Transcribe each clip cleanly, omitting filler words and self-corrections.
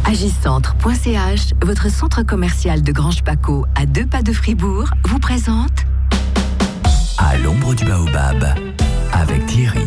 Agicentre.ch, votre centre commercial de Grange-Paco à 2 pas de Fribourg, vous présente À l'ombre du baobab, avec Thierry.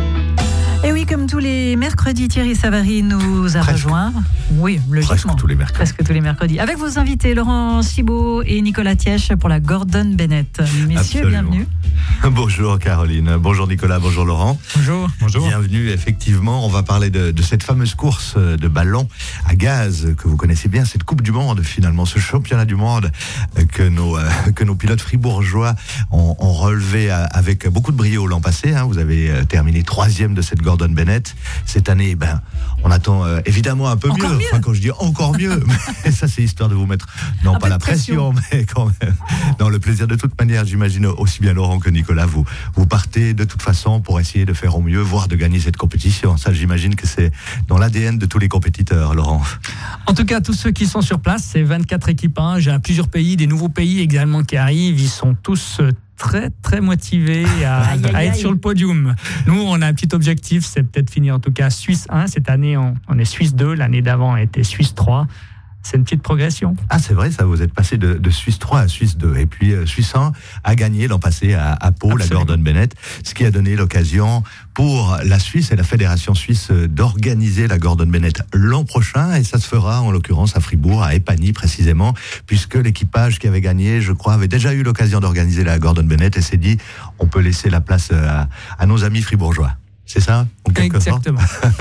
Et oui, comme tous les mercredis, Thierry Savary nous a rejoint. Oui, logiquement. Presque tous les mercredis. Presque tous les mercredis. Avec vos invités, Laurent Cibaud et Nicolas Tièche pour la Gordon Bennett. Messieurs, Absolument. bienvenue. Bonjour Caroline, bonjour Nicolas, bonjour Laurent. Bonjour. Bonjour. Bienvenue, effectivement, on va parler de cette fameuse course de ballon à gaz que vous connaissez bien, cette Coupe du Monde, finalement, ce championnat du monde que nos pilotes fribourgeois ont relevé avec beaucoup de brio l'an passé. Vous avez terminé 3e de cette Gordon Bennett. Cette année, on attend évidemment un peu mieux. Enfin, quand je dis encore mieux, mais ça c'est histoire de vous mettre, non pas la pression, mais quand même, dans le plaisir de toute manière, j'imagine aussi bien Laurent que Nicolas, vous partez de toute façon pour essayer de faire au mieux, voire de gagner cette compétition. Ça, j'imagine que c'est dans l'ADN de tous les compétiteurs, Laurent. En tout cas, tous ceux qui sont sur place, c'est 24 équipages, il y a plusieurs pays, des nouveaux pays également qui arrivent, ils sont tous très très motivés à être sur le podium. Nous, on a un petit objectif, c'est peut-être finir en tout cas Suisse 1. Cette année, on est Suisse 2, l'année d'avant, on était Suisse 3. C'est une petite progression. Ah, c'est vrai, ça, vous êtes passé de Suisse 3 à Suisse 2. Et puis, Suisse 1 a gagné l'an passé à Pau, la Gordon Bennett, ce qui a donné l'occasion pour la Suisse et la Fédération Suisse d'organiser la Gordon Bennett l'an prochain. Et ça se fera, en l'occurrence, à Fribourg, à Épagny précisément, puisque l'équipage qui avait gagné, je crois, avait déjà eu l'occasion d'organiser la Gordon Bennett et s'est dit, on peut laisser la place à nos amis fribourgeois. C'est ça, en quelque Exactement.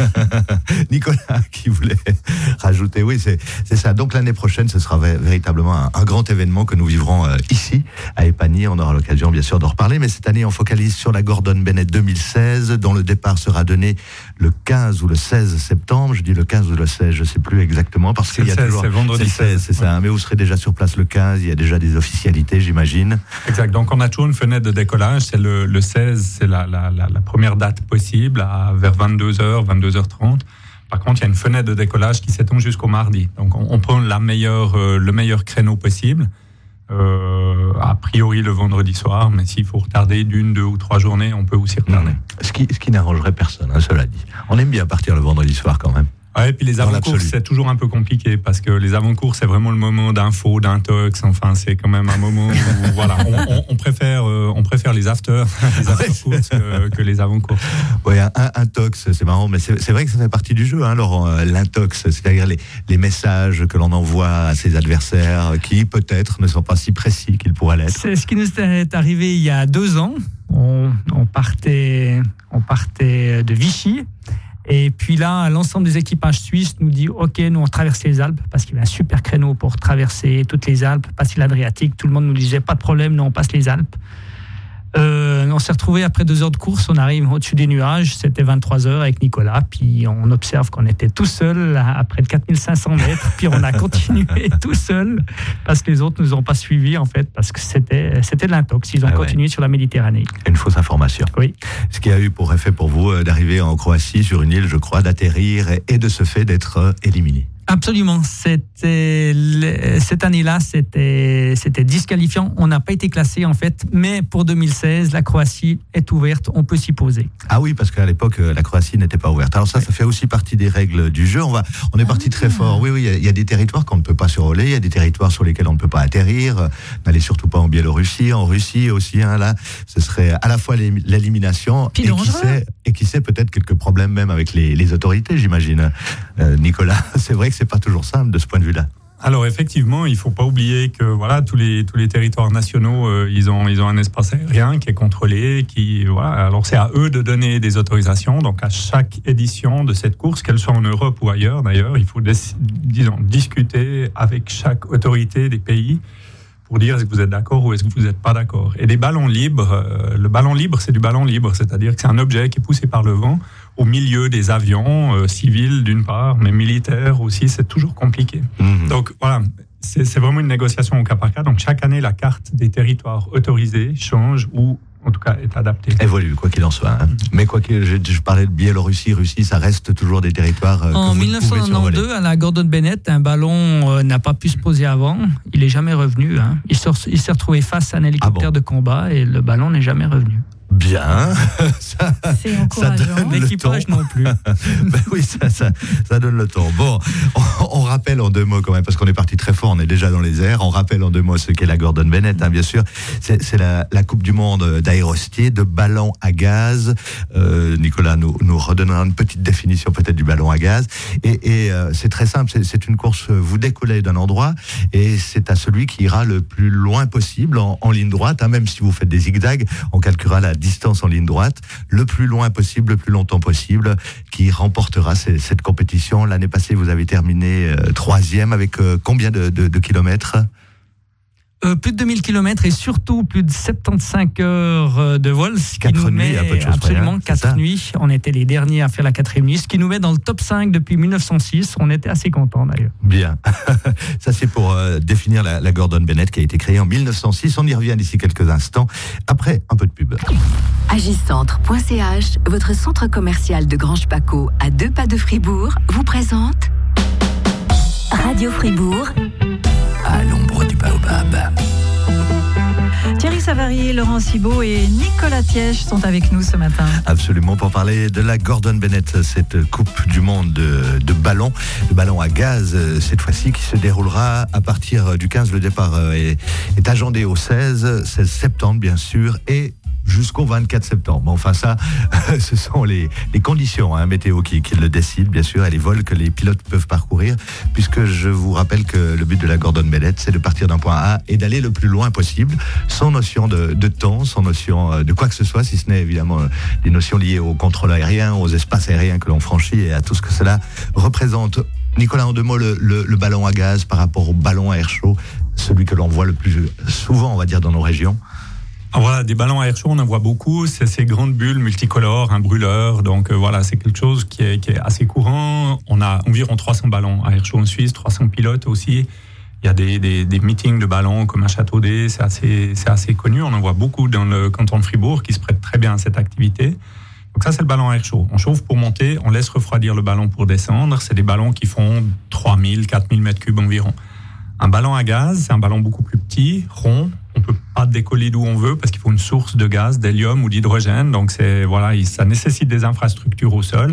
Nicolas qui voulait rajouter, oui, c'est ça. Donc l'année prochaine, ce sera véritablement un grand événement que nous vivrons ici, à Épagny. On aura l'occasion, bien sûr, d'en reparler. Mais cette année, on focalise sur la Gordon Bennett 2016, dont le départ sera donné le 15 ou le 16 septembre. Je dis le 15 ou le 16, je ne sais plus exactement, parce qu'il y a toujours... C'est vendredi 16, c'est ça. Mais vous serez déjà sur place le 15, il y a déjà des officialités, j'imagine. Exact. Donc on a toujours une fenêtre de décollage. C'est le 16, c'est la première date possible, vers 22h, 22h30. Par contre, il y a une fenêtre de décollage qui s'étend jusqu'au mardi. Donc, on prend le meilleur créneau possible. A priori, le vendredi soir. Mais s'il faut retarder d'1, 2 ou 3 journées, on peut aussi retarder. Ce qui n'arrangerait personne, cela dit. On aime bien partir le vendredi soir quand même. Ouais, et puis les avant-courses, c'est toujours un peu compliqué parce que les avant-courses, c'est vraiment le moment d'info, d'intox. Enfin, c'est quand même un moment où, voilà, on préfère les after-courses que les avant-courses. Oui, un tox, c'est marrant, mais c'est vrai que ça fait partie du jeu, Laurent, l'intox, c'est-à-dire les messages que l'on envoie à ses adversaires qui, peut-être, ne sont pas si précis qu'ils pourraient l'être. C'est ce qui nous est arrivé il y a 2 ans. On partait de Vichy. Et puis là, l'ensemble des équipages suisses nous dit « Ok, nous on traverse les Alpes » parce qu'il y avait un super créneau pour traverser toutes les Alpes, passer l'Adriatique. Tout le monde nous disait « Pas de problème, nous on passe les Alpes ». On s'est retrouvés après 2 heures de course, on arrive au-dessus des nuages, c'était 23h avec Nicolas, puis on observe qu'on était tout seul à près de 4500 mètres, puis on a continué tout seul parce que les autres nous ont pas suivis en fait, parce que c'était de l'intox, ils ont continué sur la Méditerranée. Une fausse information. Oui. Ce qui a eu pour effet pour vous d'arriver en Croatie sur une île, je crois, d'atterrir et de ce fait d'être éliminé. Absolument. Cette année-là, c'était disqualifiant. On n'a pas été classé en fait, mais pour 2016, la Croatie est ouverte. On peut s'y poser. Ah oui, parce qu'à l'époque, la Croatie n'était pas ouverte. Alors ça fait aussi partie des règles du jeu. On est parti très fort. Oui, il y a des territoires qu'on ne peut pas survoler. Il y a des territoires sur lesquels on ne peut pas atterrir. N'allez surtout pas en Biélorussie, en Russie aussi. Là, ce serait à la fois l'élimination et qui sait peut-être quelques problèmes même avec les autorités, j'imagine. Nicolas, c'est vrai que c'est pas toujours simple de ce point de vue-là. Alors effectivement, il faut pas oublier que voilà, tous les territoires nationaux, ils ont un espace aérien qui est contrôlé, alors c'est à eux de donner des autorisations. Donc à chaque édition de cette course, qu'elle soit en Europe ou ailleurs d'ailleurs, il faut discuter avec chaque autorité des pays pour dire est-ce que vous êtes d'accord ou est-ce que vous n'êtes pas d'accord. Et des ballons libres, le ballon libre, c'est du ballon libre, c'est-à-dire que c'est un objet qui est poussé par le vent au milieu des avions civils d'une part, mais militaires aussi, c'est toujours compliqué. Donc voilà, c'est vraiment une négociation au cas par cas. Donc chaque année, la carte des territoires autorisés change ou en tout cas est adaptée. Évolue, quoi qu'il en soit. Mais quoi que je parlais de Biélorussie, Russie, ça reste toujours des territoires en 1992, à la Gordon Bennett, un ballon n'a pas pu se poser avant. Il n'est jamais revenu. Il s'est retrouvé face à un hélicoptère de combat et le ballon n'est jamais revenu. Bien. C'est encourageant. L'équipage non plus. Ben oui, ça donne le ton. Bon, on rappelle en deux mots quand même, parce qu'on est parti très fort, on est déjà dans les airs. On rappelle en deux mots ce qu'est la Gordon Bennett, bien sûr. C'est la Coupe du Monde d'aérostier, de ballon à gaz. Nicolas nous redonnera une petite définition peut-être du ballon à gaz. Et c'est très simple, c'est une course, vous décollez d'un endroit et c'est à celui qui ira le plus loin possible en ligne droite. Même si vous faites des zigzags, on calculera la distance en ligne droite, le plus loin possible, le plus longtemps possible, qui remportera cette compétition. L'année passée, vous avez terminé 3e avec combien de kilomètres ? Plus de 2000 km et surtout plus de 75 heures de vol, ce qui nous met absolument 4 nuits. On était les derniers à faire la 4e nuit, ce qui nous met dans le top 5 depuis 1906. On était assez contents d'ailleurs. Bien. Ça c'est pour définir la Gordon Bennett qui a été créée en 1906. On y revient d'ici quelques instants, après un peu de pub. Agicentre.ch, votre centre commercial de Grange Paco à 2 pas de Fribourg, vous présente Radio Fribourg. À l'ombre du baobab. Thierry Savary, Laurent Cibaud et Nicolas Tièche sont avec nous ce matin. Absolument, pour parler de la Gordon Bennett, cette Coupe du Monde de ballon à gaz, cette fois-ci, qui se déroulera à partir du 15. Le départ est agendé au 16 septembre, bien sûr, et jusqu'au 24 septembre. Enfin ça, ce sont les conditions météo qui le décident, bien sûr, et les vols que les pilotes peuvent parcourir, puisque je vous rappelle que le but de la Gordon Bennett, c'est de partir d'un point A et d'aller le plus loin possible, sans notion de temps, sans notion de quoi que ce soit, si ce n'est évidemment des notions liées au contrôle aérien, aux espaces aériens que l'on franchit et à tout ce que cela représente. Nicolas, en deux mots, le ballon à gaz par rapport au ballon à air chaud, celui que l'on voit le plus souvent, on va dire, dans nos régions. Voilà, des ballons à air chaud, on en voit beaucoup. C'est ces grandes bulles multicolores, un brûleur. Donc voilà, c'est quelque chose qui est assez courant. On a environ 300 ballons à air chaud en Suisse, 300 pilotes aussi. Il y a des meetings de ballons comme à Châteaudet, c'est assez connu. On en voit beaucoup dans le canton de Fribourg qui se prête très bien à cette activité. Donc ça, c'est le ballon à air chaud. On chauffe pour monter, on laisse refroidir le ballon pour descendre. C'est des ballons qui font 3000, 4000 mètres cubes environ. Un ballon à gaz, c'est un ballon beaucoup plus petit, rond. On peut pas décoller d'où on veut parce qu'il faut une source de gaz, d'hélium ou d'hydrogène. Donc ça nécessite des infrastructures au sol.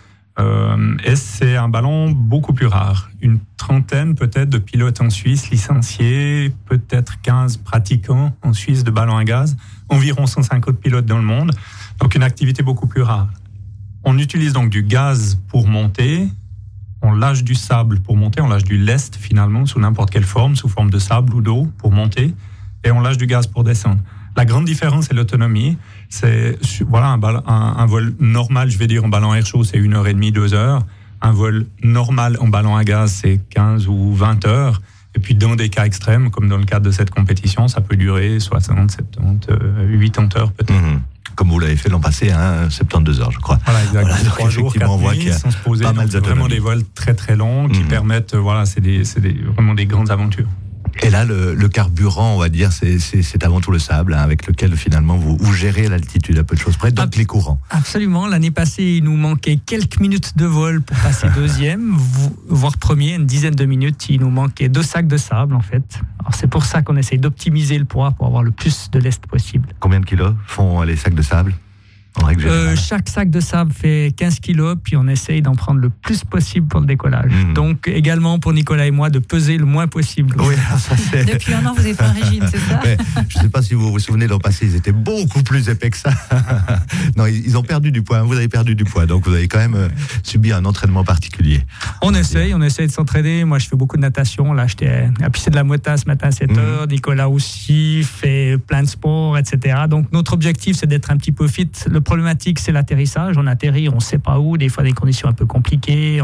Et c'est un ballon beaucoup plus rare. Une trentaine peut-être de pilotes en Suisse licenciés, peut-être 15 pratiquants en Suisse de ballon à gaz, environ 150 pilotes dans le monde. Donc une activité beaucoup plus rare. On utilise donc du gaz pour monter. On lâche du sable pour monter, on lâche du lest finalement sous n'importe quelle forme, sous forme de sable ou d'eau pour monter, et on lâche du gaz pour descendre. La grande différence, c'est l'autonomie. C'est un vol normal, je vais dire en ballon à air chaud, c'est 1h30, 2 heures. Un vol normal en ballon à gaz, c'est 15 ou 20 heures. Et puis dans des cas extrêmes, comme dans le cadre de cette compétition, ça peut durer 60, 70, 80 heures peut-être. Comme vous l'avez fait l'an passé, 72 heures, je crois. Voilà, exactement. Voilà, donc 3 jours, 4 on voit nuits, qu'il y a sans se poser. pas mal d'autonomie. Vraiment des vols très très longs qui permettent, c'est vraiment des grandes aventures. Et là, le carburant, on va dire, c'est avant tout le sable, avec lequel finalement vous gérez l'altitude à peu de choses près, donc les courants. Absolument. L'année passée, il nous manquait quelques minutes de vol pour passer deuxième, voire premier, une dizaine de minutes. Il nous manquait 2 sacs de sable, en fait. Alors c'est pour ça qu'on essaye d'optimiser le poids pour avoir le plus de lest possible. Combien de kilos font les sacs de sable ? Chaque sac de sable fait 15 kilos, puis on essaye d'en prendre le plus possible pour le décollage. Donc également pour Nicolas et moi de peser le moins possible. Oui, ça c'est... Depuis un an, vous avez fait un régime, c'est ça ? Ouais, je ne sais pas si vous vous souvenez, l'an passé, ils étaient beaucoup plus épais que ça. Non, ils ont perdu du poids, vous avez perdu du poids, donc vous avez quand même subi un entraînement particulier. On essaye de s'entraîner. Moi, je fais beaucoup de natation. Là, j'étais à pisser de la Mota ce matin à 7h. Nicolas aussi fait plein de sports, etc. Donc notre objectif, c'est d'être un petit peu fit. Le problématique, c'est l'atterrissage. On atterrit, on ne sait pas où, des fois des conditions un peu compliquées.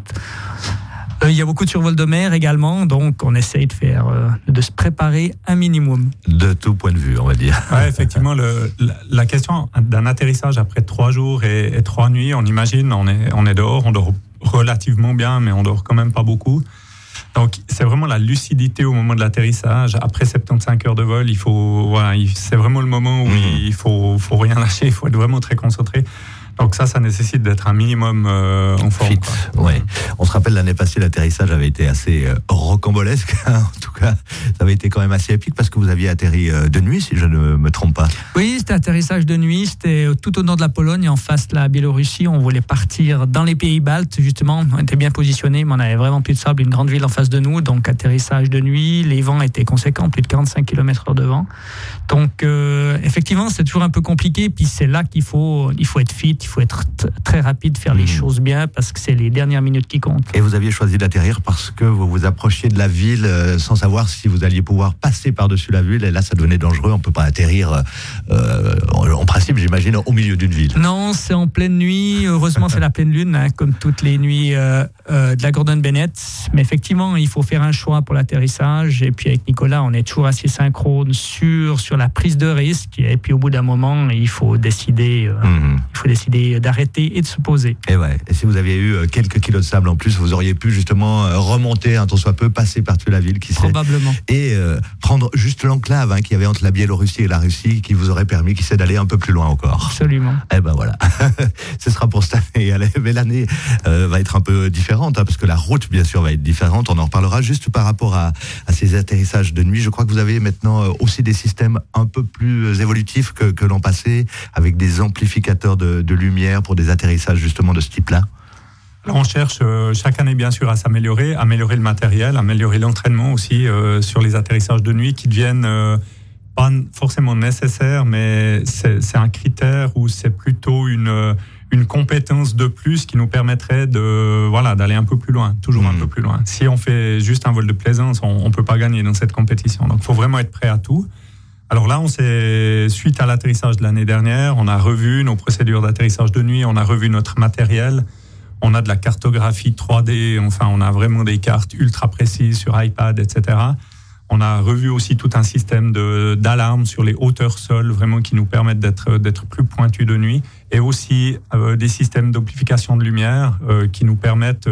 Il y a beaucoup de survol de mer également, donc on essaye de se préparer un minimum. De tout point de vue, on va dire. Ouais, effectivement, la question d'un atterrissage après 3 jours et 3 nuits, on imagine, on est dehors, on dort relativement bien, mais on dort quand même pas beaucoup. Donc, c'est vraiment la lucidité au moment de l'atterrissage. Après 75 heures de vol, c'est vraiment le moment où il faut rien lâcher, il faut être vraiment très concentré. Donc ça nécessite d'être un minimum en forme. Fit, ouais. On se rappelle l'année passée, l'atterrissage avait été assez rocambolesque. En tout cas, ça avait été quand même assez épique parce que vous aviez atterri de nuit, si je ne me trompe pas. Oui, c'était atterrissage de nuit. C'était tout au nord de la Pologne, en face de la Biélorussie. On voulait partir dans les pays baltes, justement. On était bien positionnés, mais on avait vraiment plus de sable, une grande ville en face de nous. Donc atterrissage de nuit, les vents étaient conséquents, plus de 45 km/h de vent. Donc effectivement, c'est toujours un peu compliqué. Puis c'est là qu'il faut être fit, il faut être très rapide, faire les choses bien, parce que c'est les dernières minutes qui comptent. Et vous aviez choisi d'atterrir parce que vous vous approchiez de la ville sans savoir si vous alliez pouvoir passer par-dessus la ville. Et là, ça devenait dangereux. On ne peut pas atterrir, en principe, j'imagine, au milieu d'une ville. Non, c'est en pleine nuit. Heureusement, c'est la pleine lune, hein, comme toutes les nuits de la Gordon Bennett. Mais effectivement, il faut faire un choix pour l'atterrissage. Et puis avec Nicolas, on est toujours assez synchrone sur la prise de risque. Et puis au bout d'un moment, il faut décider d'arrêter et de se poser. Et ouais. Et si vous aviez eu quelques kilos de sable en plus, vous auriez pu justement remonter un tant soit peu, passer par-dessus la ville, qui sait. Probablement. Et prendre juste l'enclave qu'il y avait entre la Biélorussie et la Russie, qui vous aurait permis, qui sait, d'aller un peu plus loin encore. Absolument. Eh ben voilà. Ce sera pour cette année. Mais l'année va être un peu différente, hein, parce que la route, bien sûr, va être différente. On en reparlera juste par rapport à ces atterrissages de nuit. Je crois que vous avez maintenant aussi des systèmes un peu plus évolutifs que l'an passé, avec des amplificateurs de lumière pour des atterrissages justement de ce type-là. On cherche chaque année bien sûr à s'améliorer, améliorer le matériel, améliorer l'entraînement aussi sur les atterrissages de nuit qui deviennent pas forcément nécessaires, mais c'est un critère où c'est plutôt une compétence de plus qui nous permettrait d'aller un peu plus loin, toujours un peu plus loin. Si on fait juste un vol de plaisance, on peut pas gagner dans cette compétition. Donc il faut vraiment être prêt à tout. Alors là, suite à l'atterrissage de l'année dernière, on a revu nos procédures d'atterrissage de nuit, on a revu notre matériel, on a de la cartographie 3D, enfin on a vraiment des cartes ultra précises sur iPad, etc. On a revu aussi tout un système d'alarme sur les hauteurs sol, vraiment qui nous permettent d'être plus pointus de nuit, et aussi des systèmes d'amplification de lumière qui nous permettent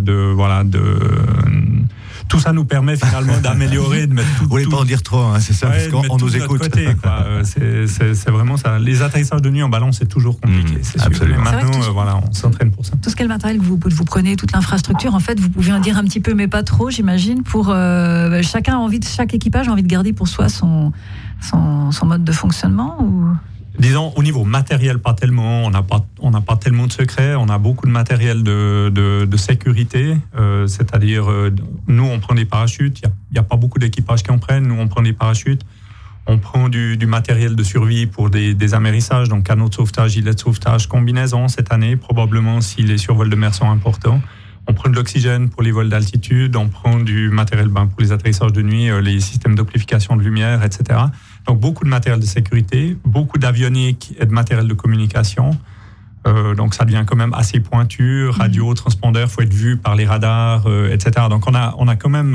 tout ça nous permet finalement d'améliorer, de mettre tout. Vous voulez pas en dire trop, hein, c'est ça, parce qu'on nous écoute. Côté, c'est vraiment ça. Les atterrissages de nuit en ballon, c'est toujours compliqué. C'est absolument. sûr. Maintenant, on s'entraîne pour ça. Tout ce qu'est le matériel que vous prenez, toute l'infrastructure, en fait, vous pouvez en dire un petit peu, mais pas trop, j'imagine. Pour chaque équipage a envie de garder pour soi son mode de fonctionnement, ou... Disons, au niveau matériel, pas tellement. On n'a pas tellement de secrets. On a beaucoup de matériel de sécurité. C'est-à-dire, nous, on prend des parachutes. Il n'y a pas beaucoup d'équipages qui en prennent. Nous, on prend des parachutes. On prend du matériel de survie pour des amérissages, donc canaux de sauvetage, gilets de sauvetage, combinaisons cette année, probablement si les survols de mer sont importants. On prend de l'oxygène pour les vols d'altitude. On prend du matériel pour les atterrissages de nuit, les systèmes d'amplification de lumière, etc. Donc beaucoup de matériel de sécurité, beaucoup d'avionique et de matériel de communication. Donc ça devient quand même assez pointu, radio, transpondeur, faut être vu par les radars, etc. Donc on a quand même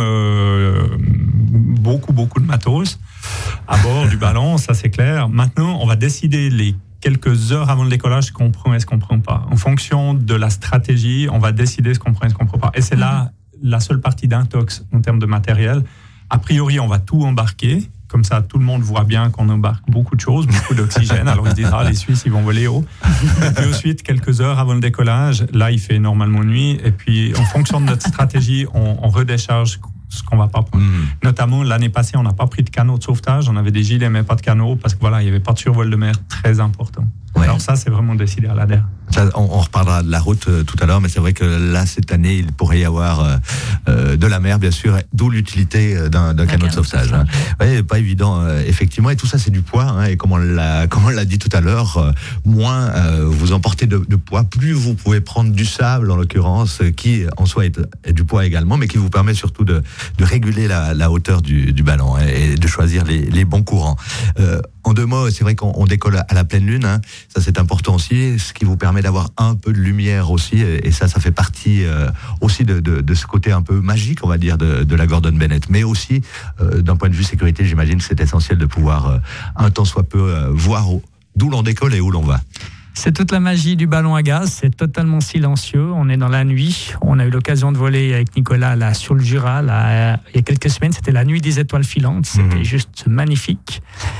beaucoup de matos à bord du ballon, ça c'est clair. Maintenant, on va décider les quelques heures avant le décollage ce qu'on prend et ce qu'on prend pas. En fonction de la stratégie, on va décider ce qu'on prend et ce qu'on prend pas. Et c'est là la seule partie d'intox en termes de matériel. A priori, on va tout embarquer. Comme ça, tout le monde voit bien qu'on embarque beaucoup de choses, beaucoup d'oxygène. Alors, ils disent, les Suisses, ils vont voler haut. Et puis ensuite, quelques heures avant le décollage, là, il fait normalement nuit. Et puis, en fonction de notre stratégie, on redécharge ce qu'on va pas prendre. Notamment, l'année passée, on n'a pas pris de canot de sauvetage. On avait des gilets, mais pas de canot, parce que il n'y avait pas de survol de mer très important. Ouais. Alors ça, c'est vraiment décidé à l'ADER. On reparlera de la route tout à l'heure, mais c'est vrai que là, cette année, il pourrait y avoir de la mer, bien sûr, d'où l'utilité d'un canot de sauvetage. Hein. Ouais, pas évident, effectivement. Et tout ça, c'est du poids. Hein, et comme on l'a dit tout à l'heure, moins vous emportez de poids, plus vous pouvez prendre du sable, en l'occurrence, qui en soi est du poids également, mais qui vous permet surtout de réguler la hauteur du ballon, hein, et de choisir les bons courants. En deux mots, c'est vrai qu'on décolle à la pleine lune, hein, ça c'est important aussi, ce qui vous permet d'avoir un peu de lumière aussi, et ça fait partie aussi de ce côté un peu magique, on va dire, de la Gordon Bennett. Mais aussi, d'un point de vue sécurité, j'imagine que c'est essentiel de pouvoir, un tant soit peu, voir d'où l'on décolle et où l'on va. C'est toute la magie du ballon à gaz, c'est totalement silencieux, on est dans la nuit, on a eu l'occasion de voler avec Nicolas là, sur le Jura, là, il y a quelques semaines, c'était la nuit des étoiles filantes, c'était juste magnifique.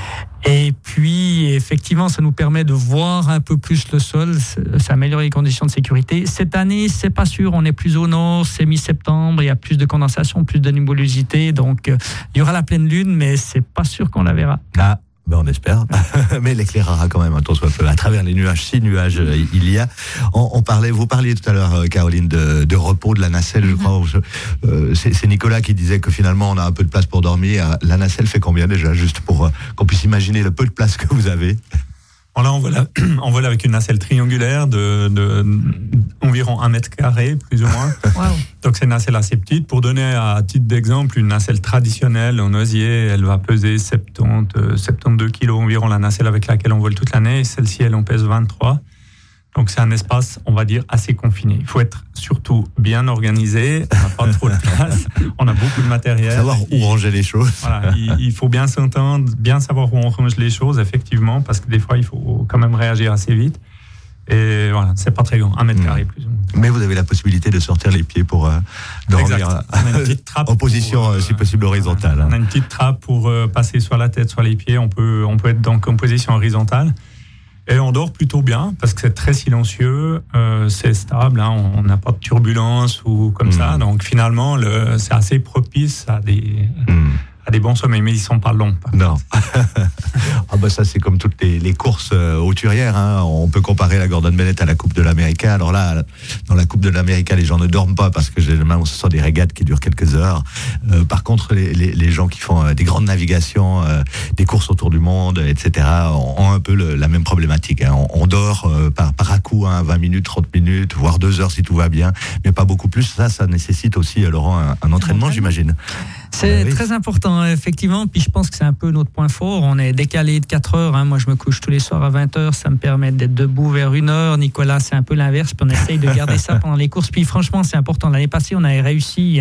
Et puis, effectivement, ça nous permet de voir un peu plus le sol, ça améliore les conditions de sécurité. Cette année, c'est pas sûr, on est plus au nord, c'est mi-septembre, il y a plus de condensation, plus de nébulosité, donc il y aura la pleine lune, mais c'est pas sûr qu'on la verra. Ah. Ben on espère, mais elle éclairera quand même un tant soit peu. À travers les nuages, 6 nuages il y a. Vous parliez tout à l'heure, Caroline, de repos de la nacelle, je crois. C'est Nicolas qui disait que finalement on a un peu de place pour dormir. La nacelle fait combien déjà, juste pour qu'on puisse imaginer le peu de place que vous avez? Là, on vole avec une nacelle triangulaire de environ 1 mètre carré, plus ou moins. Wow. Donc, c'est une nacelle assez petite. Pour donner à titre d'exemple, une nacelle traditionnelle en osier, elle va peser 72 kilos environ, la nacelle avec laquelle on vole toute l'année. Celle-ci, elle en pèse 23. Donc, c'est un espace, on va dire, assez confiné. Il faut être surtout bien organisé. On n'a pas trop de place. On a beaucoup de matériel. Savoir où ranger les choses. Voilà, il faut bien s'entendre, bien savoir où on range les choses, effectivement, parce que des fois, il faut quand même réagir assez vite. Et voilà, c'est pas très grand, 1 mètre carré plus ou moins. Mais vous avez la possibilité de sortir les pieds pour dormir on a une petite trappe en position, si possible, horizontale. On a une petite trappe pour passer soit la tête, soit les pieds. On peut être donc en position horizontale. Et on dort plutôt bien parce que c'est très silencieux, c'est stable, hein, on n'a pas de turbulence ou comme ça. Donc finalement, c'est assez propice à des bons sommets, mais ils ne sont pas longs. Non. Ça c'est comme toutes les courses hauturières. Hein. On peut comparer la Gordon Bennett à la Coupe de l'América. Alors là, dans la Coupe de l'América, les gens ne dorment pas parce que généralement ce sont des régates qui durent quelques heures. Par contre, les gens qui font des grandes navigations, des courses autour du monde, etc., ont un peu la même problématique. Hein. On dort par à-coup, 20 minutes, 30 minutes, voire 2 heures si tout va bien, mais pas beaucoup plus. Ça nécessite aussi, Laurent, un entraînement, j'imagine. C'est très important, effectivement. Puis je pense que c'est un peu notre point fort. On est décalé de 4 heures. Hein. Moi, je me couche tous les soirs à 20 heures. Ça me permet d'être debout vers 1 heure. Nicolas, c'est un peu l'inverse. Puis on essaye de garder ça pendant les courses. Puis franchement, c'est important. L'année passée, on avait réussi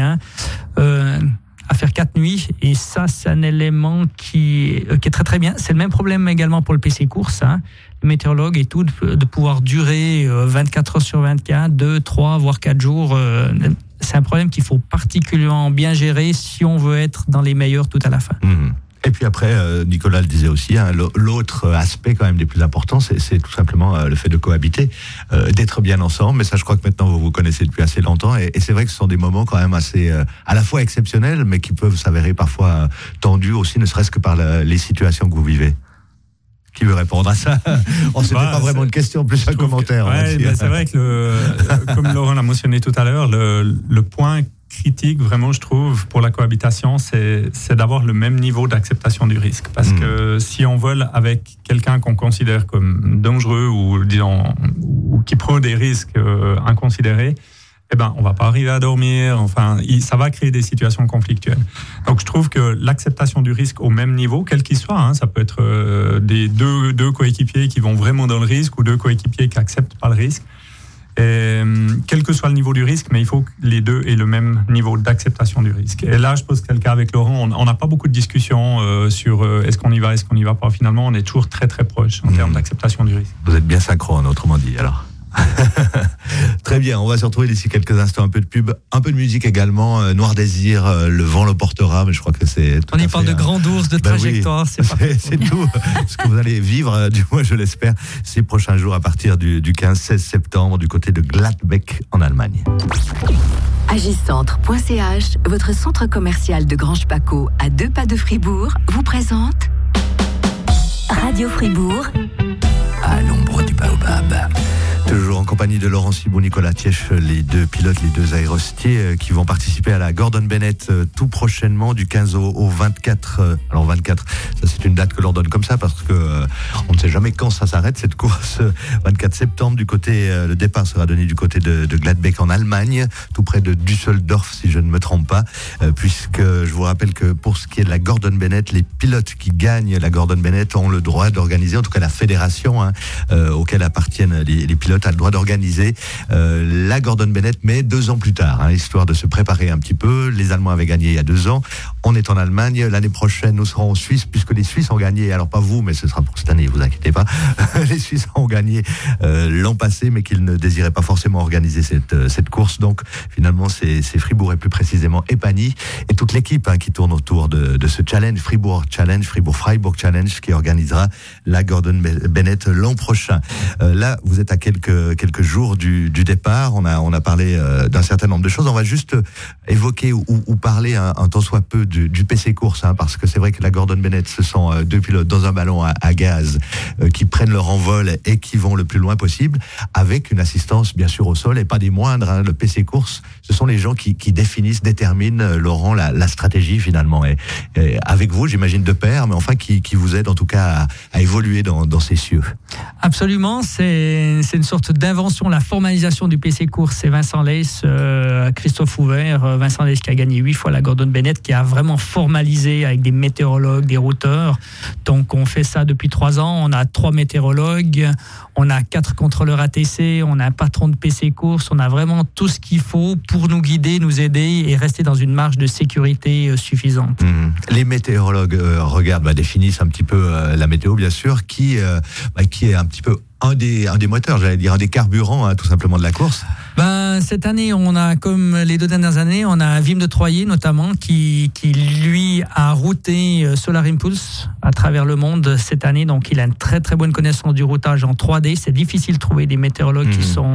à faire 4 nuits. Et ça, c'est un élément qui est très très bien. C'est le même problème également pour le PC course. Hein. Le météorologue et tout, de pouvoir durer 24 heures sur 24, 2, 3, voire 4 jours. C'est un problème qu'il faut particulièrement bien gérer si on veut être dans les meilleurs tout à la fin. Et puis après, Nicolas le disait aussi, hein, l'autre aspect quand même des plus importants, c'est tout simplement le fait de cohabiter, d'être bien ensemble. Mais ça, je crois que maintenant vous vous connaissez depuis assez longtemps, et c'est vrai que ce sont des moments quand même assez, à la fois exceptionnels, mais qui peuvent s'avérer parfois tendus aussi, ne serait-ce que par les situations que vous vivez. Qui veut répondre à ça? C'était pas vraiment une question, plus un commentaire. C'est vrai que, comme Laurent l'a mentionné tout à l'heure, le point critique, vraiment, je trouve, pour la cohabitation, c'est d'avoir le même niveau d'acceptation du risque. Parce que si on vole avec quelqu'un qu'on considère comme dangereux ou, disons, ou qui prend des risques inconsidérés, on va pas arriver à dormir. Enfin, ça va créer des situations conflictuelles. Donc, je trouve que l'acceptation du risque au même niveau, quel qu'il soit, hein, ça peut être des deux coéquipiers qui vont vraiment dans le risque ou 2 coéquipiers qui acceptent pas le risque. Et, quel que soit le niveau du risque, mais il faut que les deux aient le même niveau d'acceptation du risque. Et là, je pense que c'est le cas avec Laurent. On n'a pas beaucoup de discussions sur est-ce qu'on y va, est-ce qu'on n'y va pas. Finalement, on est toujours très très proche en termes d'acceptation du risque. Vous êtes bien synchrone, autrement dit, alors. Très bien, on va se retrouver d'ici quelques instants, un peu de pub, un peu de musique également. Noir Désir, Le vent le portera, mais je crois que c'est tout. On y parle de grand ours, de trajectoire, oui, c'est parfait. C'est tout ce que vous allez vivre, du moins je l'espère, ces prochains jours à partir du 15-16 septembre du côté de Gladbeck en Allemagne. Agicentre.ch, votre centre commercial de Grange Paco à 2 pas de Fribourg, vous présente Radio Fribourg à l'ombre du baobab. Toujours en compagnie de Laurent Cibot, Nicolas Tièche, les 2 pilotes, les 2 aérostiers qui vont participer à la Gordon Bennett tout prochainement du 15 au 24. Alors 24, ça c'est une date que l'on donne comme ça parce que on ne sait jamais quand ça s'arrête cette course. 24 septembre du côté, le départ sera donné du côté de Gladbeck en Allemagne, tout près de Düsseldorf si je ne me trompe pas, puisque je vous rappelle que pour ce qui est de la Gordon Bennett, les pilotes qui gagnent la Gordon Bennett ont le droit d'organiser, en tout cas la fédération auquel appartiennent les pilotes a le droit droit d'organiser la Gordon Bennett, mais 2 ans plus tard, hein, histoire de se préparer un petit peu. Les Allemands avaient gagné il y a 2 ans. On est en Allemagne. L'année prochaine, nous serons en Suisse, puisque les Suisses ont gagné. Alors pas vous, mais ce sera pour cette année, vous inquiétez pas. Les Suisses ont gagné l'an passé, mais qu'ils ne désiraient pas forcément organiser cette course. Donc finalement, c'est Fribourg et plus précisément Epagny et toute l'équipe qui tourne autour de ce challenge, Fribourg Challenge, Fribourg Challenge, qui organisera la Gordon Bennett l'an prochain. Là, vous êtes à quelques jours du départ. On a parlé d'un certain nombre de choses. On va juste évoquer ou parler un tant soit peu du PC course, hein, parce que c'est vrai que la Gordon Bennett, ce sont 2 pilotes dans un ballon à gaz qui prennent leur envol et qui vont le plus loin possible, avec une assistance bien sûr au sol et pas des moindres. Hein. Le PC course, ce sont les gens qui déterminent, Laurent, la stratégie finalement. Et avec vous, j'imagine de pair, mais enfin qui vous aide en tout cas à évoluer dans ces cieux. Absolument, c'est une sorte d'invention, la formalisation du PC course. C'est Vincent Leys, Christophe Ouvert, Vincent Leys qui a gagné 8 fois la Gordon Bennett, qui a vraiment formalisé avec des météorologues, des routeurs. Donc on fait ça depuis 3 ans. On a 3 météorologues, on a 4 contrôleurs ATC, on a un patron de PC course. On a vraiment tout ce qu'il faut pour nous guider, nous aider et rester dans une marge de sécurité suffisante. Les météorologues définissent un petit peu la météo, bien sûr, qui est un petit peu un des moteurs, j'allais dire, un des carburants, hein, tout simplement, de la course. Cette année, on a, comme les 2 dernières années, on a Wim de Troyer notamment qui lui a routé Solar Impulse à travers le monde cette année. Donc il a une très très bonne connaissance du routage en 3D. C'est difficile de trouver des météorologues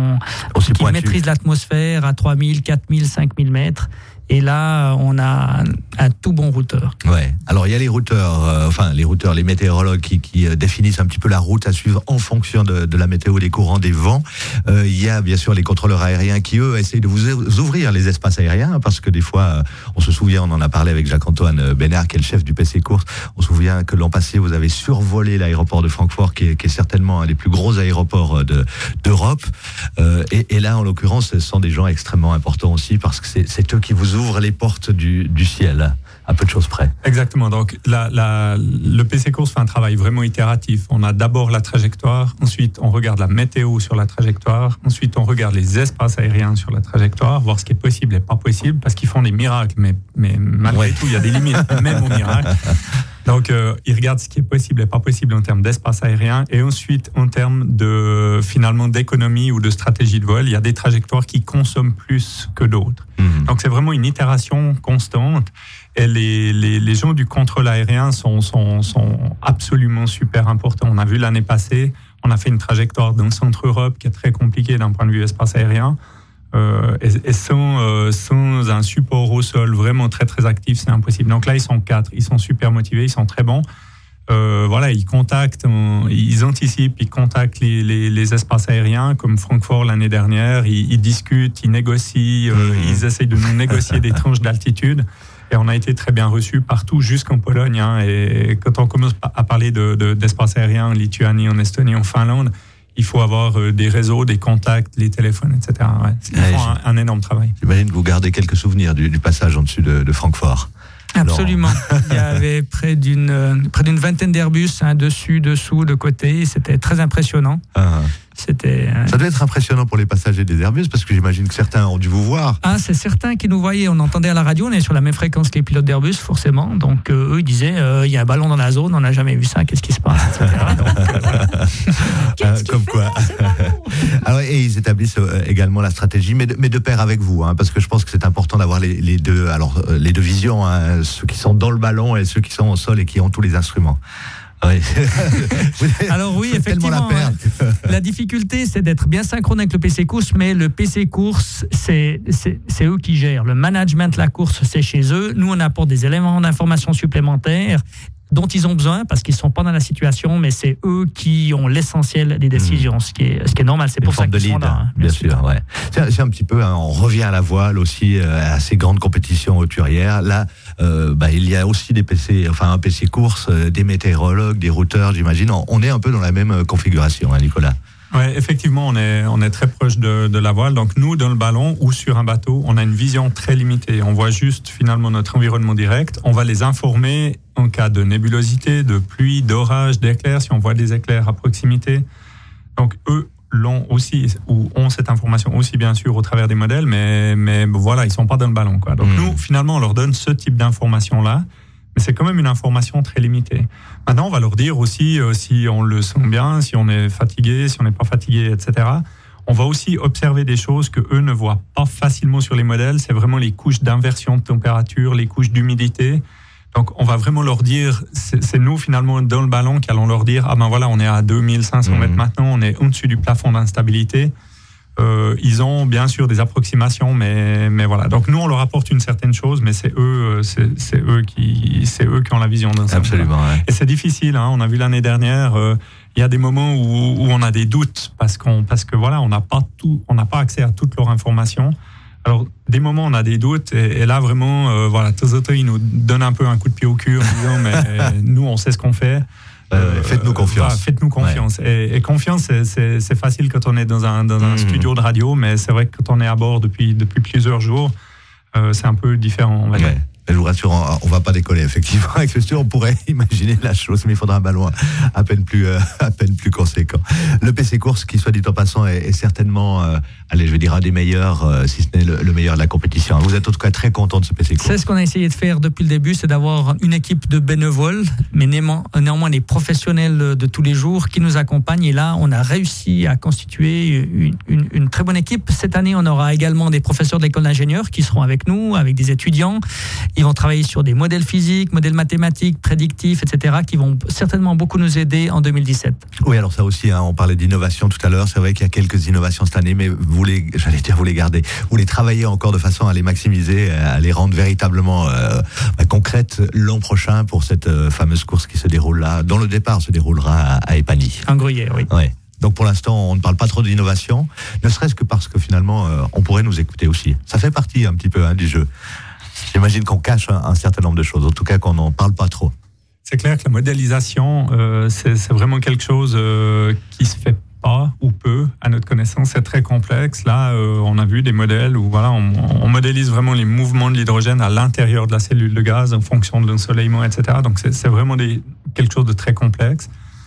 qui maîtrisent l'atmosphère à 3000, 4000, 5000 mètres. Et là, on a un tout bon routeur. Ouais. Alors il y a les routeurs, les météorologues qui définissent un petit peu la route à suivre en fonction de la météo, des courants, des vents. Il y a bien sûr les contrôleurs aériens qui eux essayent de vous ouvrir les espaces aériens, parce que des fois, on se souvient, on en a parlé avec Jacques-Antoine Bénard, qui est le chef du PC course. On se souvient que l'an passé, vous avez survolé l'aéroport de Francfort, qui est certainement un des plus gros aéroports d'Europe. Et là, en l'occurrence, ce sont des gens extrêmement importants aussi, parce que c'est eux qui vous ouvrent les portes du ciel, à peu de choses près. Exactement. Donc, le PC course fait un travail vraiment itératif. On a d'abord la trajectoire, ensuite on regarde la météo sur la trajectoire, ensuite on regarde les espaces aériens sur la trajectoire, voir ce qui est possible et pas possible, parce qu'ils font des miracles, mais malgré tout, il y a des limites, même aux miracles. Donc, ils regardent ce qui est possible et pas possible en termes d'espace aérien, et ensuite en termes d'économie ou de stratégie de vol. Il y a des trajectoires qui consomment plus que d'autres. Donc, c'est vraiment une itération constante. Et les gens du contrôle aérien sont absolument super importants. On a vu l'année passée, on a fait une trajectoire dans le centre Europe qui est très compliquée d'un point de vue espace aérien. Et sans un support au sol vraiment très très actif, c'est impossible. Donc là, ils sont 4, ils sont super motivés, ils sont très bons. Ils contactent, ils anticipent, ils contactent les espaces aériens, comme Francfort l'année dernière. Ils discutent, ils négocient, ils essayent de nous négocier des tranches d'altitude. Et on a été très bien reçus partout, jusqu'en Pologne. Hein. Et quand on commence à parler d'espace aérien en Lituanie, en Estonie, en Finlande, il faut avoir des réseaux, des contacts, les téléphones, etc. Ouais. Ils font un énorme travail. J'imagine que vous gardez quelques souvenirs du passage en dessus de Francfort. Absolument. Il y avait près d'une vingtaine d'Airbus, dessus, dessous, de côté. C'était très impressionnant. Ça devait être impressionnant pour les passagers des Airbus, parce que j'imagine que certains ont dû vous voir. C'est certains qui nous voyaient. On entendait à la radio, on est sur la même fréquence que les pilotes d'Airbus, forcément. Donc eux, ils disaient, il y a un ballon dans la zone, on n'a jamais vu ça, qu'est-ce qui se passe, etc. Donc, comme quoi. Alors, et ils établissent également la stratégie, mais de pair avec vous, parce que je pense que c'est important d'avoir les deux visions, ceux qui sont dans le ballon et ceux qui sont au sol et qui ont tous les instruments. Oui. Alors oui, effectivement, la difficulté, c'est d'être bien synchrone avec le PC course, mais le PC course, c'est eux qui gèrent. Le management de la course, c'est chez eux. Nous, on apporte des éléments d'information supplémentaires dont ils ont besoin, parce qu'ils ne sont pas dans la situation, mais c'est eux qui ont l'essentiel des décisions, ce qui est normal. C'est pour ça qu'ils sont là. Bien sûr, ouais. C'est un petit peu, on revient à la voile aussi, à ces grandes compétitions hauturières. Là, il y a aussi un PC course, des météorologues, des routeurs, j'imagine. On est un peu dans la même configuration, Nicolas. Ouais, effectivement, on est très proche de la voile. Donc nous, dans le ballon ou sur un bateau, on a une vision très limitée. On voit juste finalement notre environnement direct. On va les informer en cas de nébulosité, de pluie, d'orage, d'éclairs, si on voit des éclairs à proximité. Donc eux, l'ont aussi ou ont cette information aussi bien sûr au travers des modèles, mais voilà, ils sont pas dans le ballon, quoi. Donc nous, finalement, on leur donne ce type d'information là, mais c'est quand même une information très limitée. Maintenant, on va leur dire aussi si on le sent bien, si on est fatigué, si on n'est pas fatigué, etc. On va aussi observer des choses que eux ne voient pas facilement sur les modèles. C'est vraiment les couches d'inversion de température, les couches d'humidité. Donc, on va vraiment leur dire, c'est nous finalement dans le ballon qui allons leur dire, ah ben voilà, on est à 2500 mètres maintenant, on est au-dessus du plafond d'instabilité. Ils ont bien sûr des approximations, mais voilà. Donc nous, on leur apporte une certaine chose, mais c'est eux qui ont la vision d'un certain. Absolument. Ouais. Et c'est difficile. Hein. On a vu l'année dernière, il y a des moments où on a des doutes parce que voilà, on n'a pas accès à toutes leurs informations. Alors, des moments, on a des doutes, et là, vraiment, voilà, Tozoto, il nous donne un peu un coup de pied au cul en disant, mais nous, on sait ce qu'on fait. Faites-nous confiance. Voilà, faites-nous confiance. Ouais. Et confiance, c'est facile quand on est dans un studio de radio, mais c'est vrai que quand on est à bord depuis plusieurs jours, c'est un peu différent, on va dire. Ouais. Je vous rassure, on va pas décoller effectivement avec ce studio. On pourrait imaginer la chose, mais il faudra un ballon à peine plus conséquent. Le PC Course, qui soit dit en passant, est certainement, allez, je vais dire un des meilleurs, si ce n'est le meilleur de la compétition. Vous êtes en tout cas très content de ce PC Course. C'est ce qu'on a essayé de faire depuis le début, c'est d'avoir une équipe de bénévoles, mais néanmoins des professionnels de tous les jours qui nous accompagnent. Et là, on a réussi à constituer une très bonne équipe. Cette année, on aura également des professeurs de l'école d'ingénieurs qui seront avec nous, avec des étudiants. Ils vont travailler sur des modèles physiques, modèles mathématiques, prédictifs, etc., qui vont certainement beaucoup nous aider en 2017. Oui, alors ça aussi, hein, on parlait d'innovation tout à l'heure. C'est vrai qu'il y a quelques innovations cette année, mais vous les gardez. Vous les travaillez encore de façon à les maximiser, à les rendre véritablement concrètes l'an prochain pour cette fameuse course qui se déroule là, dont le départ se déroulera à Epagny. En Gruyère, oui. Ouais. Donc pour l'instant, on ne parle pas trop d'innovation, ne serait-ce que parce que finalement, on pourrait nous écouter aussi. Ça fait partie un petit peu du jeu. J'imagine qu'on cache un certain nombre de choses, en tout cas qu'on n'en parle pas trop. C'est clair que la modélisation, c'est vraiment quelque chose qui se fait pas ou peu, à notre connaissance. C'est très complexe. Là, on a vu des modèles où voilà, on modélise vraiment les mouvements de l'hydrogène à l'intérieur de la cellule de gaz en fonction de l'ensoleillement, etc. Donc c'est vraiment quelque chose de très complexe.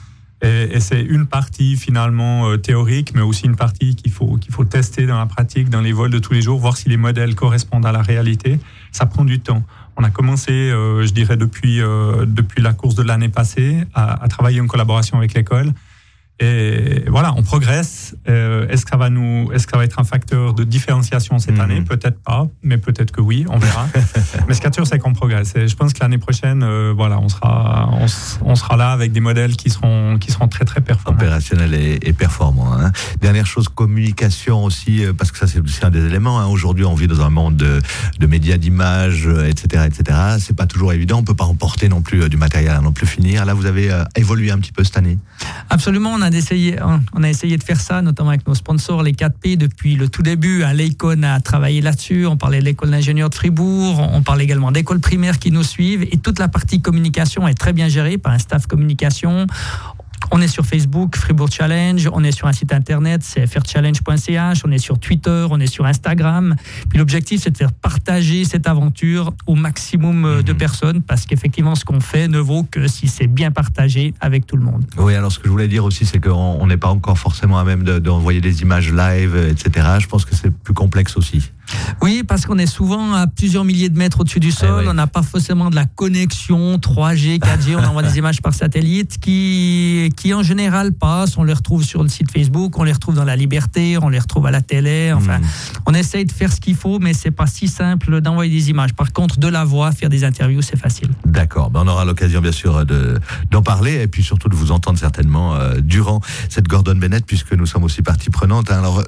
Et c'est une partie finalement théorique, mais aussi une partie qu'il faut tester dans la pratique, dans les vols de tous les jours, voir si les modèles correspondent à la réalité. Ça prend du temps. On a commencé, je dirais, depuis la course de l'année passée, à travailler en collaboration avec l'école. Et voilà, on progresse. Est-ce que ça va être un facteur de différenciation cette année? Peut-être pas, mais peut-être que oui, on verra. Mais ce qui est sûr, c'est qu'on progresse. Et je pense que l'année prochaine, voilà, on sera là avec des modèles qui seront très très performants. Opérationnels et performants. Hein. Dernière chose, communication aussi, parce que ça c'est aussi un des éléments. Hein. Aujourd'hui, on vit dans un monde de médias, d'images, etc., etc. C'est pas toujours évident. On peut pas emporter non plus du matériel à non plus finir. Là, vous avez évolué un petit peu cette année. Absolument. On a essayé de faire ça, notamment avec nos sponsors, les 4P, depuis le tout début. L'Econ a travaillé là-dessus. On parlait de l'école d'ingénieurs de Fribourg. On parlait également d'écoles primaires qui nous suivent. Et toute la partie communication est très bien gérée par un staff communication. On est sur Facebook, Fribourg Challenge, on est sur un site internet, c'est frchallenge.ch, on est sur Twitter, on est sur Instagram. Puis l'objectif, c'est de faire partager cette aventure au maximum de personnes, parce qu'effectivement, ce qu'on fait ne vaut que si c'est bien partagé avec tout le monde. Oui, alors ce que je voulais dire aussi, c'est qu'on n'est pas encore forcément à même d'envoyer des images live, etc. Je pense que c'est plus complexe aussi. Oui, parce qu'on est souvent à plusieurs milliers de mètres au-dessus du sol, on n'a pas forcément de la connexion 3G, 4G, on envoie des images par satellite qui en général passent, on les retrouve sur le site Facebook, on les retrouve dans La Liberté, on les retrouve à la télé, enfin, on essaye de faire ce qu'il faut, mais c'est pas si simple d'envoyer des images. Par contre, de la voix, faire des interviews, c'est facile. D'accord, on aura l'occasion bien sûr d'en parler et puis surtout de vous entendre certainement durant cette Gordon Bennett, puisque nous sommes aussi partie prenante. Alors,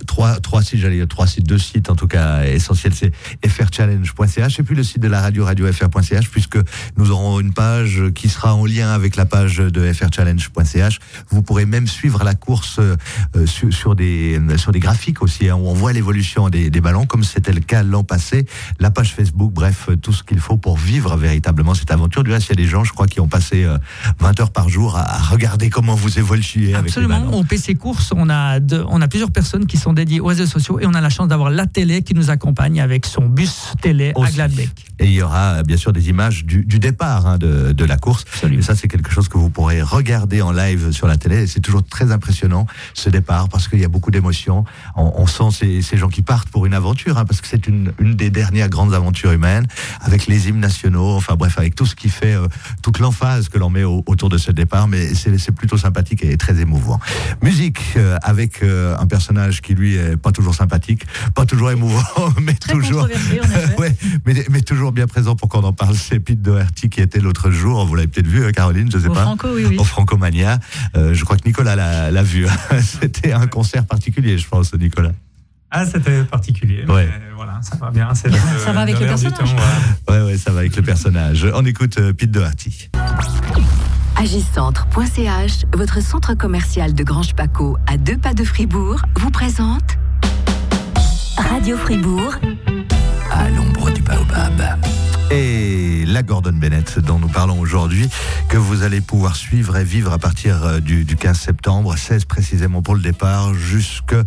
deux sites en tout cas essentiels, c'est frchallenge.ch et puis le site de la radiofr.ch, puisque nous aurons une page qui sera en lien avec la page de frchallenge.ch. Vous pourrez même suivre la course sur des graphiques aussi, hein, où on voit l'évolution des ballons, comme c'était le cas l'an passé. La page Facebook, bref, tout ce qu'il faut pour vivre véritablement cette aventure. Du reste, il y a des gens, je crois, qui ont passé 20 heures par jour à regarder comment vous évoluez avec les ballons. Absolument. Au PC Course, on a plusieurs personnes qui sont dédiées aux réseaux sociaux et on a la chance d'avoir la télé qui nous accompagne avec son bus télé aussi à Gladbeck. Et il y aura bien sûr des images du départ de la course. Absolument. Et ça, c'est quelque chose que vous pourrez regarder en live sur la télé. Et c'est toujours très impressionnant, ce départ, parce qu'il y a beaucoup d'émotions. On sent ces gens qui partent pour une aventure, parce que c'est une des dernières grandes aventures humaines, avec les hymnes nationaux, enfin bref, avec tout ce qui fait toute l'emphase que l'on met autour de ce départ. Mais c'est plutôt sympathique et très émouvant. Musique avec un personnage qui, lui, est pas toujours sympathique, pas toujours émouvant, mais Très toujours... controversé, en effet. Ouais, mais toujours bien présent pour qu'on en parle. C'est Pete Doherty qui était l'autre jour. Vous l'avez peut-être vu, Caroline, je sais Au pas. Franco, oui. Au Francomania. Je crois que Nicolas l'a vu. C'était un concert particulier, je pense, Nicolas. Ah, c'était particulier. Ouais. Mais voilà, ça va bien. C'est Ça va avec le l'air du personnage. temps, voilà. Ouais, ça va avec le personnage. On écoute Pete Doherty. Agicentre.ch, votre centre commercial de Grange Paco à 2 pas de Fribourg, vous présente Radio Fribourg. À l'ombre du baobab. Et la Gordon Bennett dont nous parlons aujourd'hui, que vous allez pouvoir suivre et vivre à partir du 15 septembre, 16 précisément pour le départ, jusqu'au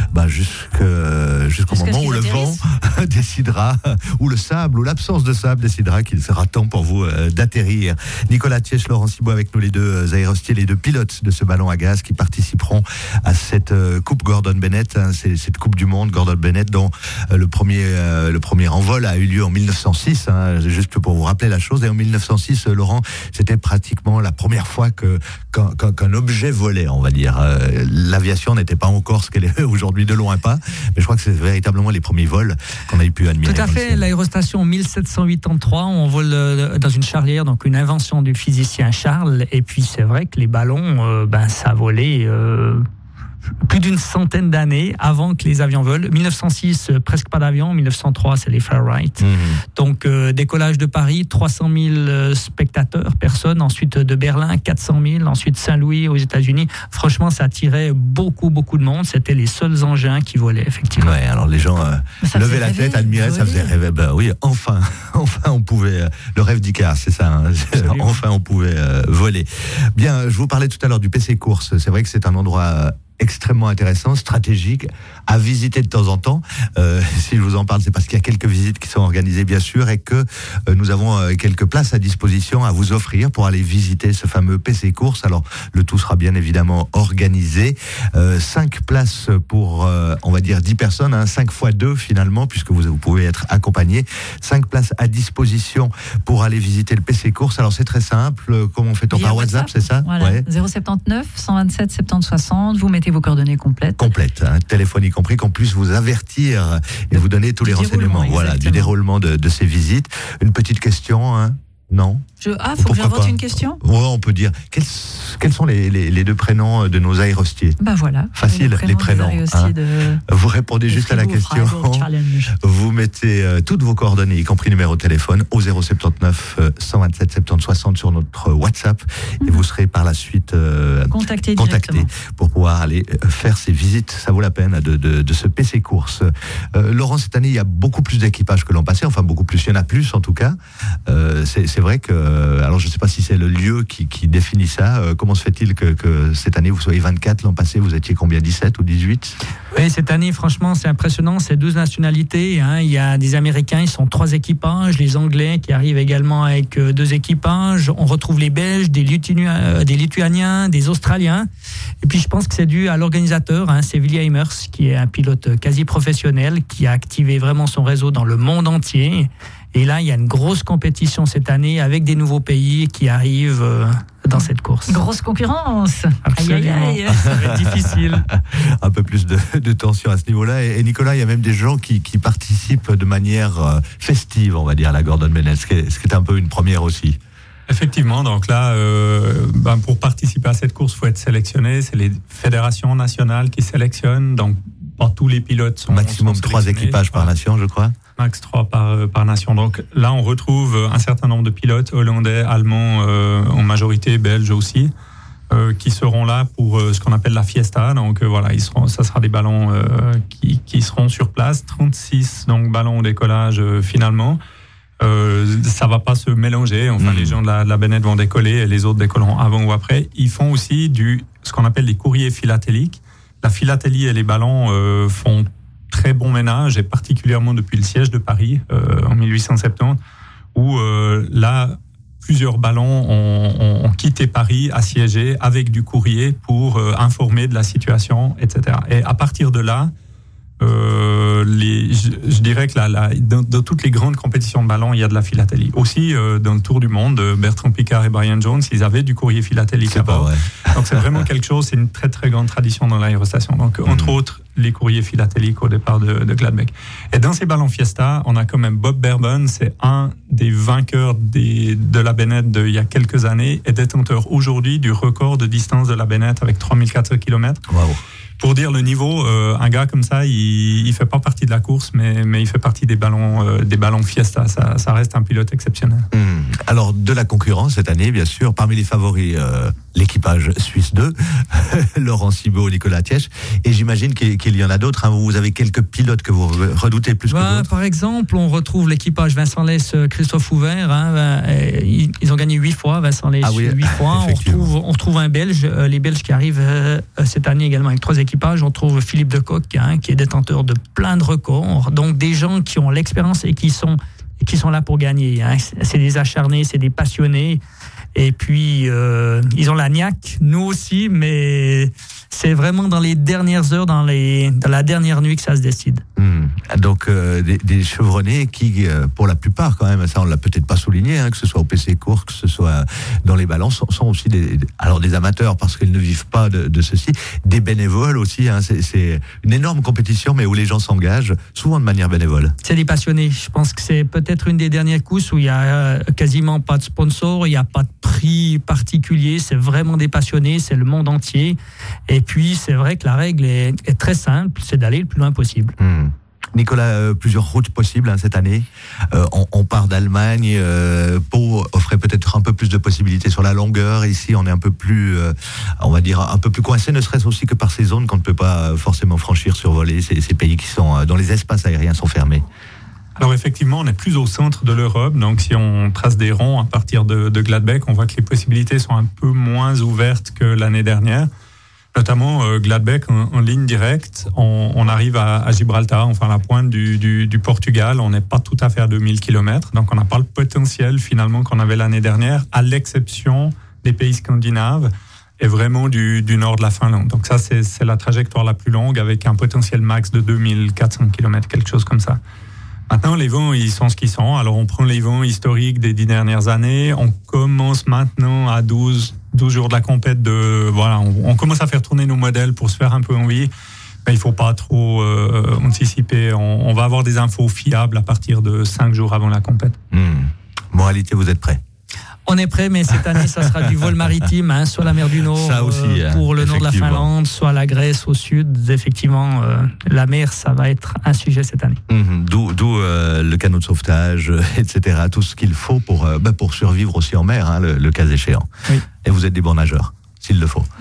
moment où le vent décidera, ou le sable, ou l'absence de sable décidera qu'il sera temps pour vous d'atterrir. Nicolas Thièche, Laurent Cibois avec nous, les deux aérostiers, les deux pilotes de ce ballon à gaz qui participeront à cette Coupe Gordon Bennett, c'est cette Coupe du Monde Gordon Bennett dont le premier envol a eu lieu en 1906, juste pour vous rappeler la chose. Et en 1906, Laurent, c'était pratiquement la première fois qu'un objet volait, on va dire. L'aviation n'était pas encore ce qu'elle est aujourd'hui, de loin pas, mais je crois que c'est véritablement les premiers vols qu'on a pu admirer. Tout à fait. L'aérostation 1783, on vole dans une charrière, donc une invention du physicien Charles. Et puis c'est vrai que les ballons, ça volait plus d'une centaine d'années avant que les avions volent. 1906, presque pas d'avion. 1903, c'est les Fairlight. Donc, décollage de Paris, 300 000 spectateurs, personnes. Ensuite, de Berlin, 400 000. Ensuite, Saint-Louis, aux États-Unis. Franchement, ça attirait beaucoup de monde. C'était les seuls engins qui volaient, effectivement. Ouais, alors les gens levaient la tête, admiraient, ça faisait rêver. Oui, enfin, on pouvait... le rêve d'Icare, c'est ça. Enfin, on pouvait voler. Bien, je vous parlais tout à l'heure du PC Course. C'est vrai que c'est un endroit extrêmement intéressant, stratégique, à visiter de temps en temps. Si je vous en parle, c'est parce qu'il y a quelques visites qui sont organisées, bien sûr, et que nous avons quelques places à disposition à vous offrir pour aller visiter ce fameux PC Course. Alors, le tout sera bien évidemment organisé. 5 places pour, on va dire, 10 personnes, 5 fois 2 finalement, puisque vous pouvez être accompagné. 5 places à disposition pour aller visiter le PC Course. Alors, c'est très simple. Comment fait-on par WhatsApp, c'est ça? Voilà. Ouais. 079 127 70 60. Vous mettez vos coordonnées complètes. Complète, téléphone y compris, qu'on puisse vous avertir et vous donner tous les renseignements. Voilà, du déroulement de ces visites. Une petite question, non? Faut que j'invente une question? Ouais, on peut dire. Quels sont les deux prénoms de nos aérostiers? Voilà. Facile, les prénoms. Vous répondez juste à la question. Vous mettez toutes vos coordonnées, y compris numéro de téléphone, au 079 127 70 60 sur notre WhatsApp. Et vous serez par la suite contacté pour pouvoir aller faire ces visites. Ça vaut la peine de ce PC Course. Laurent, cette année, il y a beaucoup plus d'équipages que l'an passé. Enfin, beaucoup plus. Il y en a plus, en tout cas. C'est vrai que alors je ne sais pas si c'est le lieu qui définit ça. Comment se fait-il que cette année vous soyez 24, l'an passé vous étiez combien, 17 ou 18? Oui, cette année franchement c'est impressionnant, c'est 12 nationalités. Il y a des Américains, ils sont 3 équipages, les Anglais qui arrivent également avec 2 équipages. On retrouve les Belges, des Lituaniens, des Australiens. Et puis je pense que c'est dû à l'organisateur, c'est Willy Heimers, qui est un pilote quasi professionnel, qui a activé vraiment son réseau dans le monde entier. Et là, il y a une grosse compétition cette année avec des nouveaux pays qui arrivent dans cette course. Grosse concurrence. Absolument. Aïe. Ça va être difficile. Un peu plus de tension à ce niveau-là. Et Nicolas, il y a même des gens qui participent de manière festive, on va dire, à la Gordon Bennett, ce qui est un peu une première aussi. Effectivement, donc là, pour participer à cette course, il faut être sélectionné. C'est les fédérations nationales qui sélectionnent. Donc, pas tous les pilotes sont maximum 3 équipages par nation, je crois. Max 3 par nation. Donc là, on retrouve un certain nombre de pilotes hollandais, allemands, en majorité belges aussi, qui seront là pour ce qu'on appelle la fiesta. Donc voilà, ça sera des ballons qui seront sur place. 36 donc ballons au décollage finalement. Ça va pas se mélanger. Enfin, les gens de la Bennett vont décoller et les autres décolleront avant ou après. Ils font aussi ce qu'on appelle des courriers philatéliques. La philatélie et les ballons font très bon ménage, et particulièrement depuis le siège de Paris en 1870, où là, plusieurs ballons ont quitté Paris, assiégé, avec du courrier pour informer de la situation, etc. Et à partir de là, je dirais que dans toutes les grandes compétitions de ballon, il y a de la philatélie. Aussi, dans le Tour du Monde, Bertrand Piccard et Brian Jones, ils avaient du courrier philatélique à bord. Donc c'est vraiment quelque chose, c'est une très très grande tradition dans l'aérostation. Donc entre autres, les courriers philatéliques au départ de Gladbeck. Et dans ces ballons Fiesta, on a quand même Bob Berbon, c'est un des vainqueurs de la Bennett il y a quelques années et détenteur aujourd'hui du record de distance de la Bennett avec 3400 km. Wow. Pour dire le niveau, un gars comme ça, il fait pas partie de la course, mais il fait partie des ballons Fiesta. Ça reste un pilote exceptionnel. Alors, de la concurrence cette année, bien sûr, parmi les favoris, l'équipage Suisse 2, Laurent Cibaud, Nicolas Tièche, et j'imagine qu'il y en a d'autres. Hein. Vous avez quelques pilotes que vous redoutez plus que d'autres. Par exemple, on retrouve l'équipage Vincent Lès, Christophe Houvert. Ils ont gagné 8 fois, Vincent Lès, 8 fois. On retrouve un Belge, les Belges qui arrivent cette année également avec 3 équipages. On trouve Philippe de Cock, qui est détenteur de plein de records. Donc des gens qui ont l'expérience et qui sont là pour gagner. C'est des acharnés, c'est des passionnés. Et puis, ils ont la niaque, nous aussi, mais c'est vraiment dans les dernières heures, dans la dernière nuit que ça se décide. Donc, des chevronnés qui, pour la plupart quand même, ça on l'a peut-être pas souligné, que ce soit au PC court, que ce soit dans les ballons, sont aussi des amateurs parce qu'ils ne vivent pas de ceci, des bénévoles aussi. C'est une énorme compétition, mais où les gens s'engagent, souvent de manière bénévole. C'est des passionnés. Je pense que c'est peut-être une des dernières courses où il y a quasiment pas de sponsor, il n'y a pas de prix particulier, c'est vraiment des passionnés, c'est le monde entier. Et puis, c'est vrai que la règle est très simple, c'est d'aller le plus loin possible. Nicolas, plusieurs routes possibles cette année. On part d'Allemagne. Pau offrait peut-être un peu plus de possibilités sur la longueur. Ici, on est un peu plus, on va dire, un peu plus coincé, ne serait-ce aussi que par ces zones qu'on ne peut pas forcément franchir, survoler, ces pays qui sont, dont les espaces aériens sont fermés. Alors effectivement, on est plus au centre de l'Europe, donc si on trace des ronds à partir de Gladbeck, on voit que les possibilités sont un peu moins ouvertes que l'année dernière. Notamment Gladbeck en ligne directe, on arrive à Gibraltar, enfin la pointe du Portugal, on n'est pas tout à fait à 2000 km, donc on n'a pas le potentiel finalement qu'on avait l'année dernière, à l'exception des pays scandinaves et vraiment du nord de la Finlande. Donc ça c'est la trajectoire la plus longue avec un potentiel max de 2400 km, quelque chose comme ça. Maintenant, les vents, ils sont ce qu'ils sont. Alors, on prend les vents historiques des 10 dernières années. On commence maintenant à 12 jours de la compète on commence à faire tourner nos modèles pour se faire un peu envie. Mais il faut pas trop anticiper. On va avoir des infos fiables à partir de 5 jours avant la compète. Moralité, vous êtes prêts? On est prêt, mais cette année, ça sera du vol maritime, soit la mer du Nord pour le nord de la Finlande, soit la Grèce au sud. Effectivement, la mer, ça va être un sujet cette année. D'où le canot de sauvetage, etc. Tout ce qu'il faut pour survivre aussi en mer, le cas échéant. Oui. Et vous êtes des bons nageurs, s'il le faut.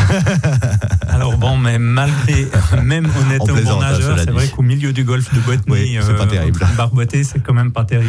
Alors bon, mais même en étant bon nageur, c'est vrai qu'au milieu du golfe de Botany, c'est pas terrible. Barboter, c'est quand même pas terrible.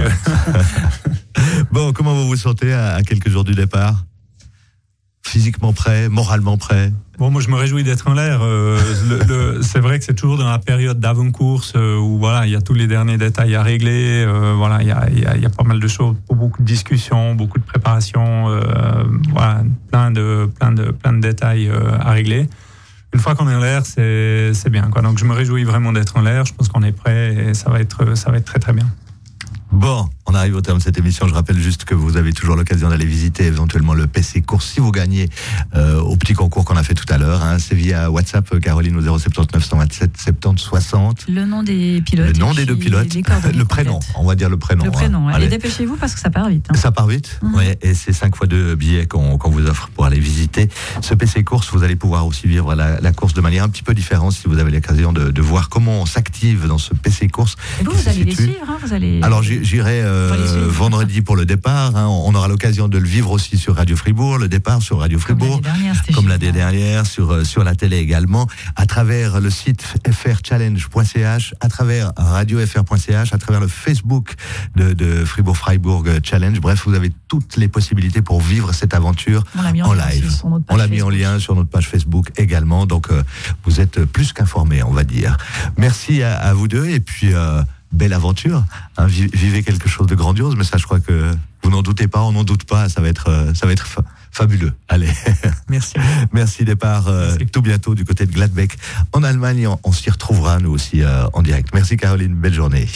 Bon, comment vous vous sentez à quelques jours du départ? Physiquement prêt, moralement prêt? Bon, moi je me réjouis d'être en l'air. C'est vrai que c'est toujours dans la période d'avant-course où il y a tous les derniers détails à régler. Il y a pas mal de choses, beaucoup de discussions, beaucoup de préparation, plein de détails à régler. Une fois qu'on est en l'air, c'est bien, quoi. Donc je me réjouis vraiment d'être en l'air. Je pense qu'on est prêt et ça va être très très bien. Bon, on arrive au terme de cette émission. Je rappelle juste que vous avez toujours l'occasion d'aller visiter éventuellement le PC Course si vous gagnez au petit concours qu'on a fait tout à l'heure. C'est via WhatsApp, Caroline, au 079 127 70 60. Le nom des pilotes. Le nom des 2 pilotes. Le prénom, on va dire le prénom. Le prénom, allez, dépêchez-vous parce que ça part vite. Ça part vite, oui. Et c'est 5 fois 2 billets qu'on vous offre pour aller visiter ce PC Course. Vous allez pouvoir aussi vivre la course de manière un petit peu différente si vous avez l'occasion de voir comment on s'active dans ce PC Course. Et vous allez les suivre, vous allez... Alors j'irai vendredi pour le départ. On aura l'occasion de le vivre aussi sur Radio Fribourg, le départ sur Radio Fribourg, comme l'année dernière, sur la télé également, à travers le site frchallenge.ch, à travers radiofr.ch, à travers le Facebook de Fribourg Challenge. Bref, vous avez toutes les possibilités pour vivre cette aventure en live. On l'a mis en lien sur notre page Facebook également. Donc, vous êtes plus qu'informés, on va dire. Merci à vous deux et puis belle aventure. Hein, vivez quelque chose de grandiose, mais ça, je crois que vous n'en doutez pas, on n'en doute pas, ça va être fabuleux. Allez. Merci. Merci, départ tout bientôt du côté de Gladbeck en Allemagne. On s'y retrouvera nous aussi en direct. Merci Caroline, belle journée.